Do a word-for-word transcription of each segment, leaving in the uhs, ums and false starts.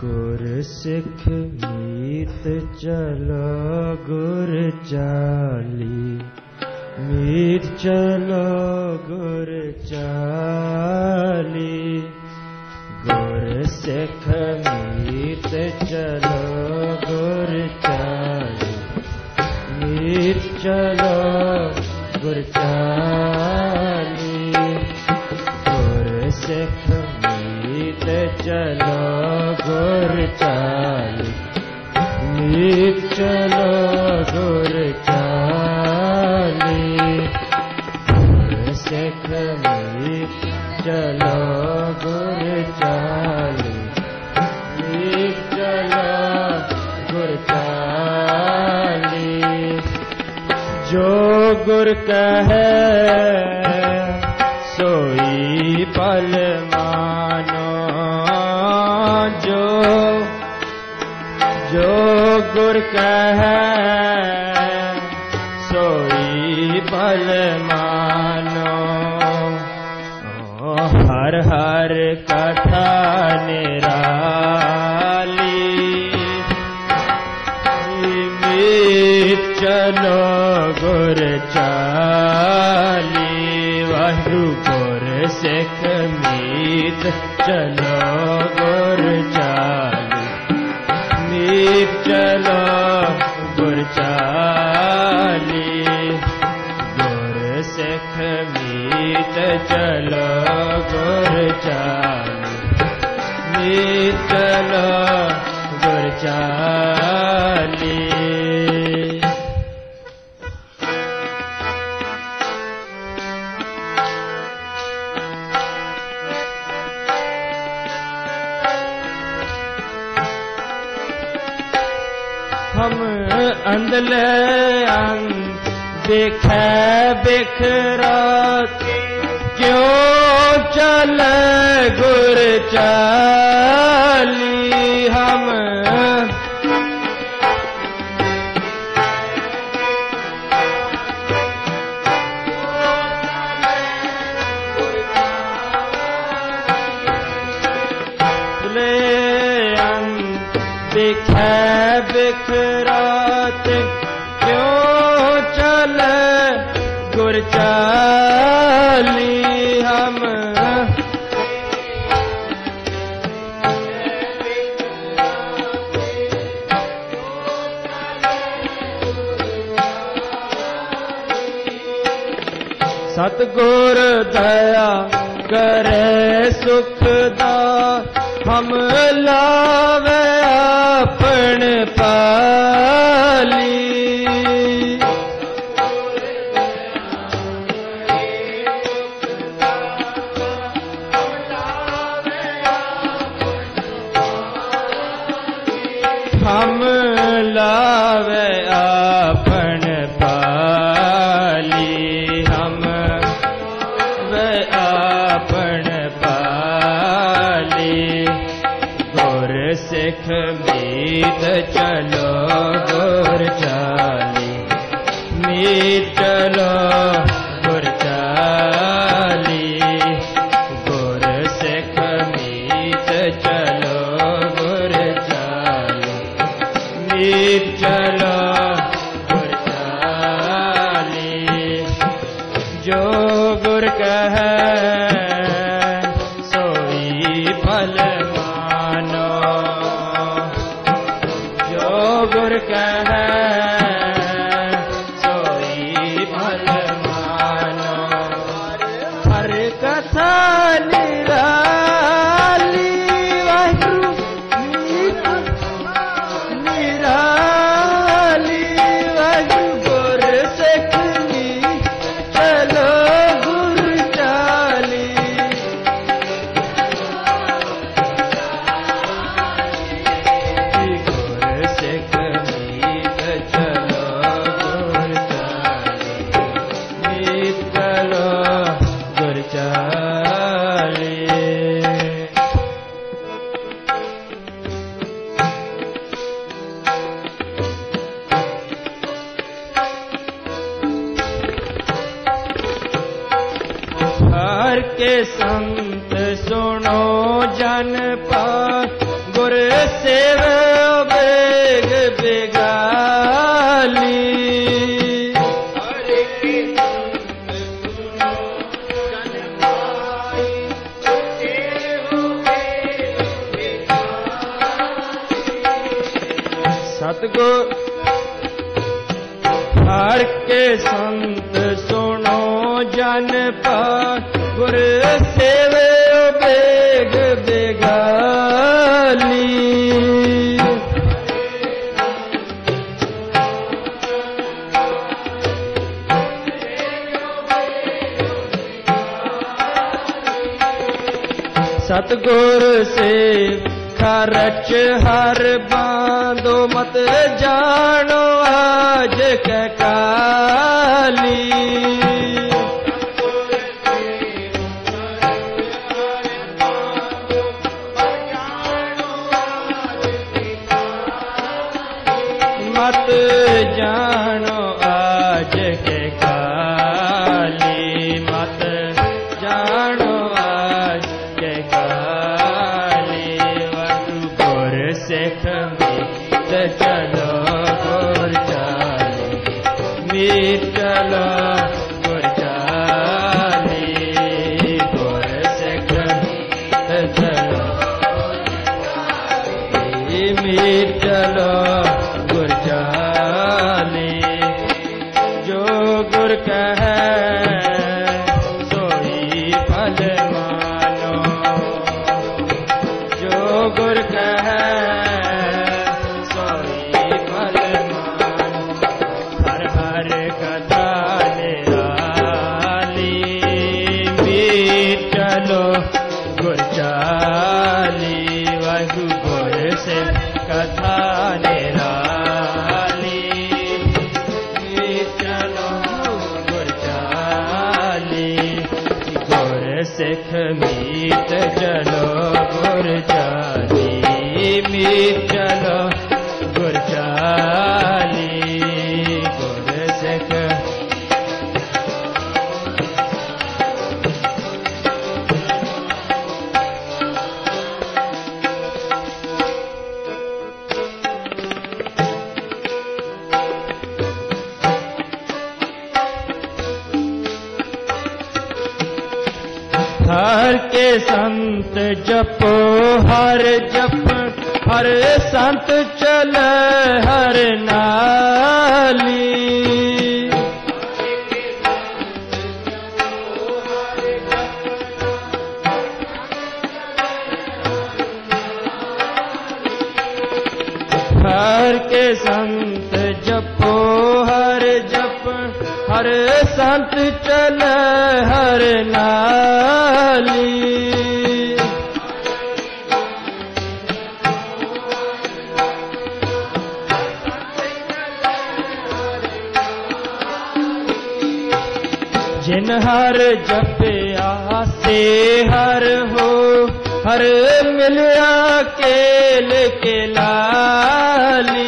गुर सिख मीत चलो गुर चाली, मीत चलो गुर चाली। गुर सिख मीत चलो गुर चाली, मीत चलो गुर चाली। गुर सिख मीत चलो गुर चाली, मीत चलो गुर चाली। गुर सिख मीत चलो गुर चाली, मीत चलो गुर चाली। जो गुर कहे सोई पल मानो, जो जो गुर कहे सोई पल मानो। हर हर कथा निराली, मीत चलो गुर चाली। वाहिगुरु गुर सिख मीत चलो गुर चाली, मीत चलो गुर चाली। गुर सिख मीत चलो गुर चाली, मीत चलो गुर चाली। हम अंधले अंध बिखे बिखरात, क्यों चले गुर चाली। हम बिखे बिखरात, क्यों चले गुर चाली। हम सतगुर दया करे सुखदा, हम लावे अपन पाली। हम लावे अपन पाली, हम वे अपन पाली। गुर सिख मीत चलो गुर चाली, मीत चलो गुर चाली। गुर सिख मीत चलो गुर चाली, मीत चलो गुर चाली। जो गुर कहे सोई फल मानो, जो गुर कहे सोई फल मानो। हर कथा निराली, वाहिगुरु मीत निराली। वाहिगुरु गुर सिख मीत चलो गुर चाली, गुर सिख मीत चलो गुर चाली, मीत चलो गुर चाली। हर के संत सुनो जन पात, गुर सतगुर हर के संत सुनो जन पार गुर सेवे बेग बेगाली सतगुर से खरच हर बांधो मत जानो आज के काली मत जानो आज के काली मत जानो आज के काली वटु गुर सिख मीत चलो गुर चाली मीत चलो गुर चाली गुर सिख मीत चलो मीत चलो गुर चाली जो गुर कहे सोई फल मानो जो गुर कहे सोई फल मानो हर हर कथा निराली मीत चलो गुर चाली वाहु गुर से कथा निराली मीत चलो गुर चाली गुर सिख मीत चलो गुर चाली मीत चलो गुर चाली गुर सिख हर के संत जपो हर जप हर संत चल हर नाली हर के संत जपो हर जप हर संत चल हर नाली जिन हर जपया से हर हो हर मिलया केल के लाली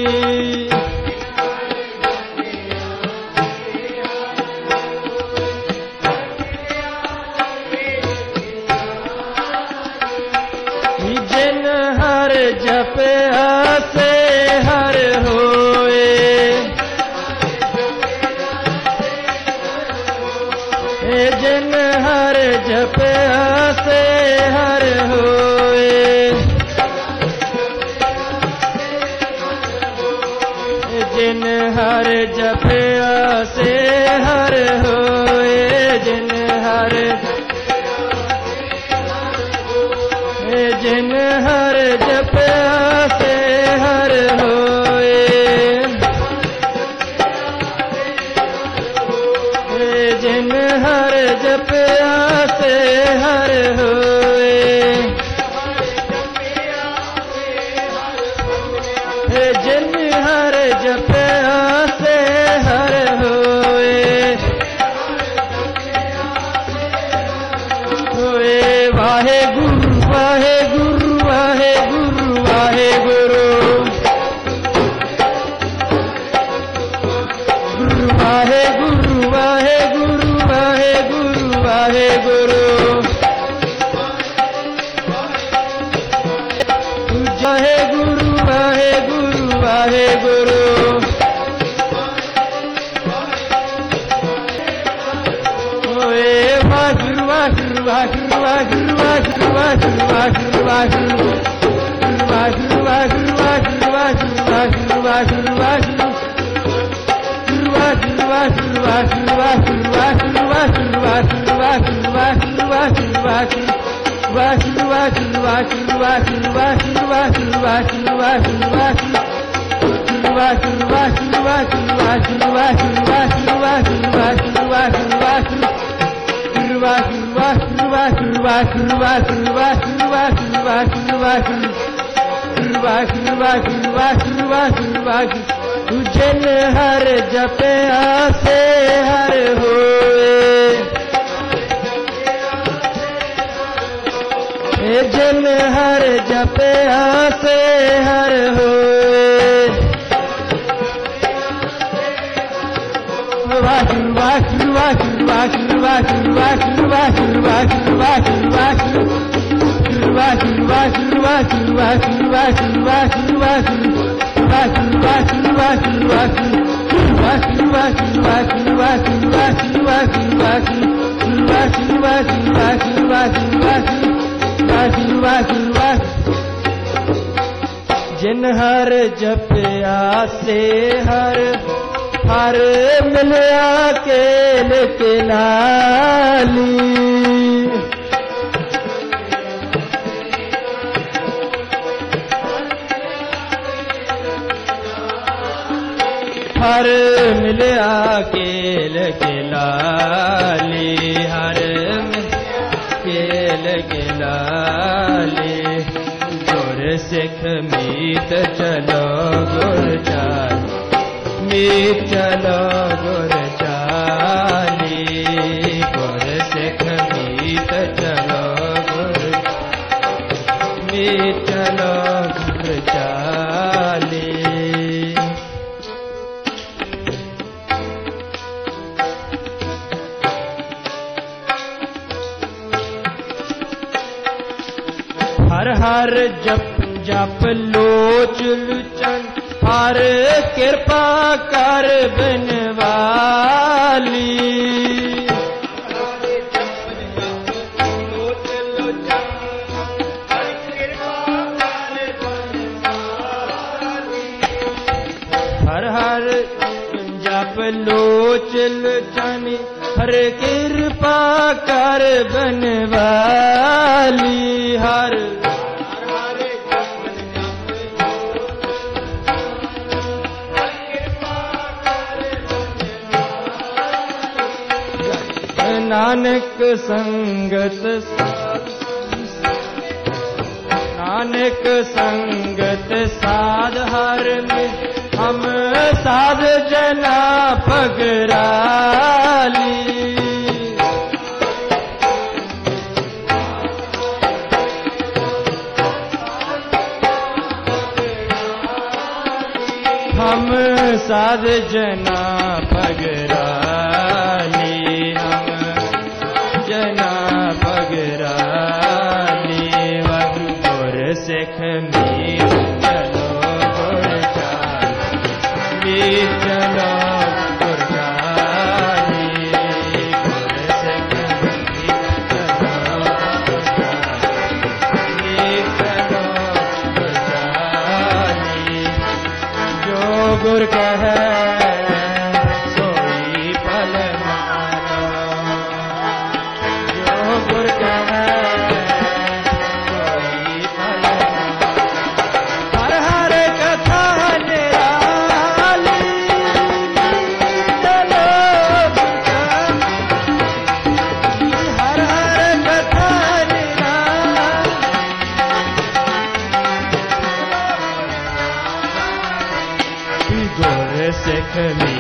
जिन हर जपया से हर होए जिन हर जपया से हर होए जिन हर जपया से हर होए जिन हर जिन हर जपया से हर होए जिन हर जपया से हर होए जिन हर जपया से हर होए होए वाहे गुरु वाहे गुरु वाहे गुरु वाहे गुरु गुरु वाहे गुरु वाहे गुरु वाहे गुरु वाहे गुरु वाहे गुरु वाहे गुरु वाहे गुरु होए वाहिगुरु वाहिगुरु वाहिगुरु वाहिगुरु वाहिगुरु वाहिगुरु वाहिगुरु वाहिगुरु वाहिगुरु वाहिगुरु वाहिगुरु वाहिगुरु वाहिगुरु जिन हर जपया से हर होए, जिन हर जपया से हर होए। वाहिगुरु वाहिगुरु वाहिगुरु वाहिगुरु वाहिगुरु वाहिगुरु वाहिगुरु वाहिगुरु वाहिगुरु वाहिगुरु वाहिगुरु वाहिगुरु वाहिगुरु वाहिगुरु वाहिगुरु वाहिगुरु जिन हर जपया से हर हर मिलया केल के लाली। हर मिलया केल के लाली, हर केल के लाली। गुर सिख मीत चलो गुर चाल, मीत चलो गुर चाली। गुर सिख मीत चलो गुर, मीत चलो गुर चाली। हर हर जप जप लोच लुचन, हर कृपा कर बनवाली। हर हर जप लोच लुचन, हर कृपा कर बनवाली। हर नानक संगत, नानक संगत साध हर में हम साध जना पगराली। हम साध जना पगराली, हम जना पगराली। गुर सिख मीत चलो गुर चाल, मीत चलो गुर चाली। गुर सिख मीत चलो गुर चाल, मीत चलो गुर चाली। जो गुर कहे सोई फल मानो, जो गुर कहे सोई फल मानो। हर हर कथा निराली, चलो हर हर कथा निराली। गुर सिख